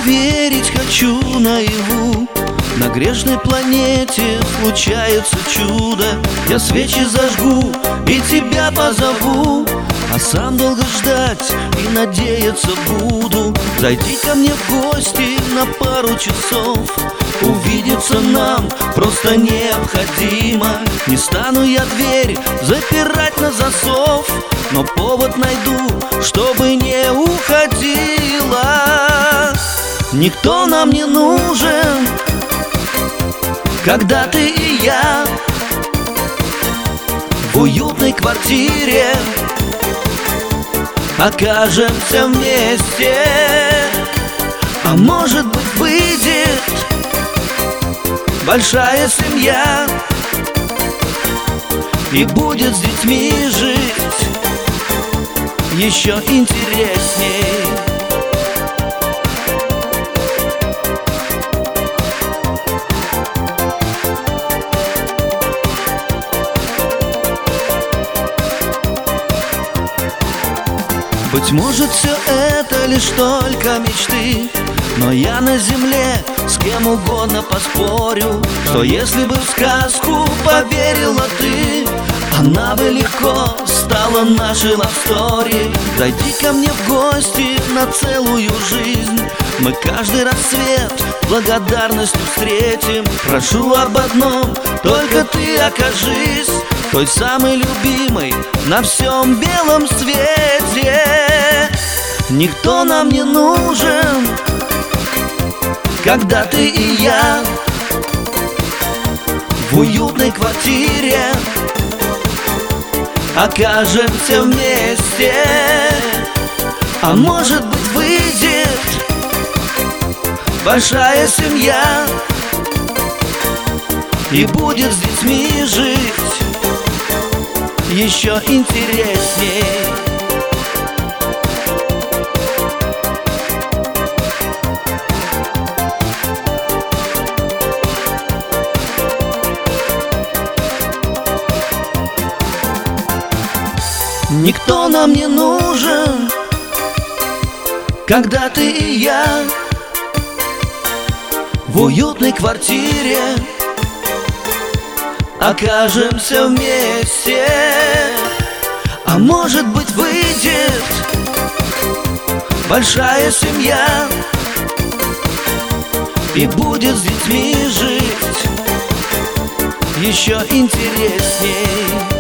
поверить хочу наяву. На грешной планете случается чудо. Я свечи зажгу и тебя позову, а сам долго ждать и надеяться буду. Зайди ко мне в гости на пару часов. Увидеться нам просто необходимо. Не стану я дверь запирать на засов, но повод найду, чтобы не уходила. Никто нам не нужен, когда ты и я в уютной квартире окажемся вместе. А может быть, выйдет большая семья, и будет с детьми жить еще интересней. Быть может, все это лишь только мечты, но я на земле с кем угодно поспорю, что если бы в сказку поверила ты, она бы легко стала нашей лавстори. Зайди ко мне в гости на целую жизнь, мы каждый рассвет благодарностью встретим. Прошу об одном, только ты окажись той самой любимой на всем белом свете. Никто нам не нужен, когда ты и я в уютной квартире окажемся вместе. А может быть, выйдет большая семья, и будет с детьми жить еще интересней. Никто нам не нужен, когда ты и я в уютной квартире окажемся вместе. А может быть, выйдет большая семья, и будет с детьми жить еще интересней.